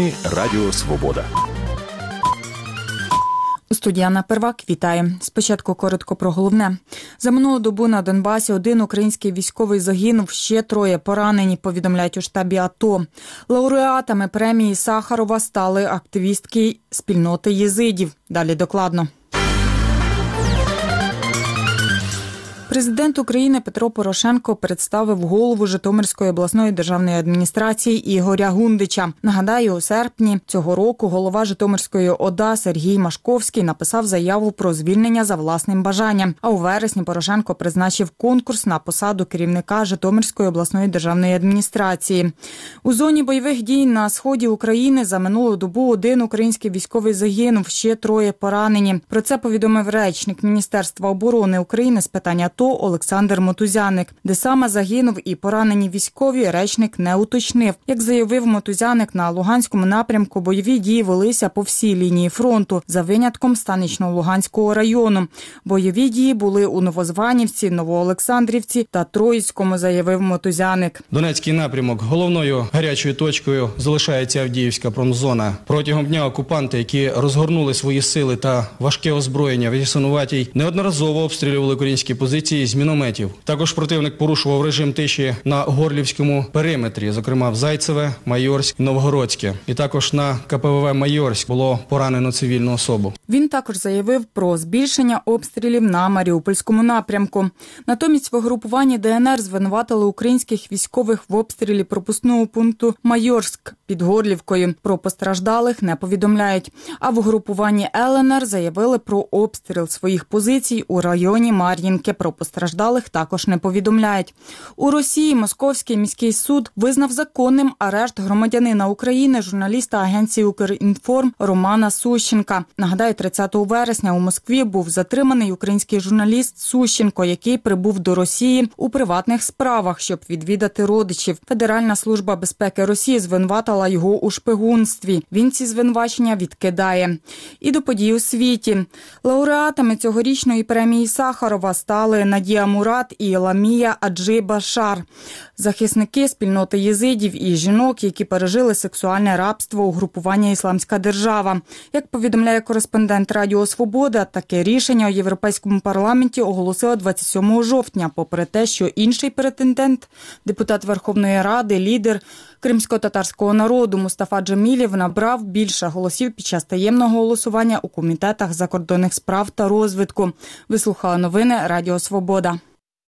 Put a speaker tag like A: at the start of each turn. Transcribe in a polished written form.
A: Новини Радіо Свобода.
B: Студія Анна Первак вітає. Спочатку коротко про головне. За минулу добу на Донбасі 1 український військовий загинув, ще 3 поранені, повідомляють у штабі АТО. Лауреатами премії Сахарова стали активістки спільноти єзидів. Далі докладно. Президент України Петро Порошенко представив голову Житомирської обласної державної адміністрації Ігоря Гундича. Нагадаю, у серпні цього року голова Житомирської ОДА Сергій Машковський написав заяву про звільнення за власним бажанням. А у вересні Порошенко призначив конкурс на посаду керівника Житомирської обласної державної адміністрації. У зоні бойових дій на сході України за минулу добу 1 український військовий загинув, ще 3 поранені. Про це повідомив речник Міністерства оборони України з питань АТО Олександр Мотузяник. Де саме загинув і поранені військові, речник не уточнив. Як заявив Мотузяник, на Луганському напрямку бойові дії велися по всій лінії фронту, за винятком Станично-Луганського району. Бойові дії були у Новозванівці, Новоолександрівці та Троїцькому, заявив Мотузяник.
C: Донецький напрямок. Головною гарячою точкою залишається Авдіївська промзона. Протягом дня окупанти, які розгорнули свої сили та важке озброєння в Ясинуватій, неодноразово обстрілювали українські позиції з мінометів. Також противник порушував режим тиші на Горлівському периметрі, зокрема в Зайцеве, Майорськ, Новгородське. І також на КПВВ Майорськ було поранено цивільну особу.
B: Він також заявив про збільшення обстрілів на Маріупольському напрямку. Натомість в угрупуванні ДНР звинуватили українських військових в обстрілі пропускного пункту Майорськ під Горлівкою. Про постраждалих не повідомляють. А в угрупуванні ЛНР заявили про обстріл своїх позицій у районі Мар'їнки. Про постраждалих також не повідомляють. У Росії Московський міський суд визнав законним арешт громадянина України, журналіста агенції «Укрінформ» Романа Сущенка. Нагадаю, 30 вересня у Москві був затриманий український журналіст Сущенко, який прибув до Росії у приватних справах, щоб відвідати родичів. Федеральна служба безпеки Росії звинуватила його у шпигунстві. Він ці звинувачення відкидає. І до подій у світі. Лауреатами цьогорічної премії Сахарова стали Надія Мурат і Ламія Аджи Башар. Захисники спільноти єзидів і жінок, які пережили сексуальне рабство у групування «Ісламська держава». Як повідомляє кореспондент Радіо Свобода, таке рішення у Європейському парламенті оголосили 27 жовтня, попри те, що інший претендент, депутат Верховної Ради, лідер кримсько-татарського народу Мустафа Джемілєв набрав більше голосів під час таємного голосування у комітетах закордонних справ та розвитку. Ви слухали новини Радіо Свобода.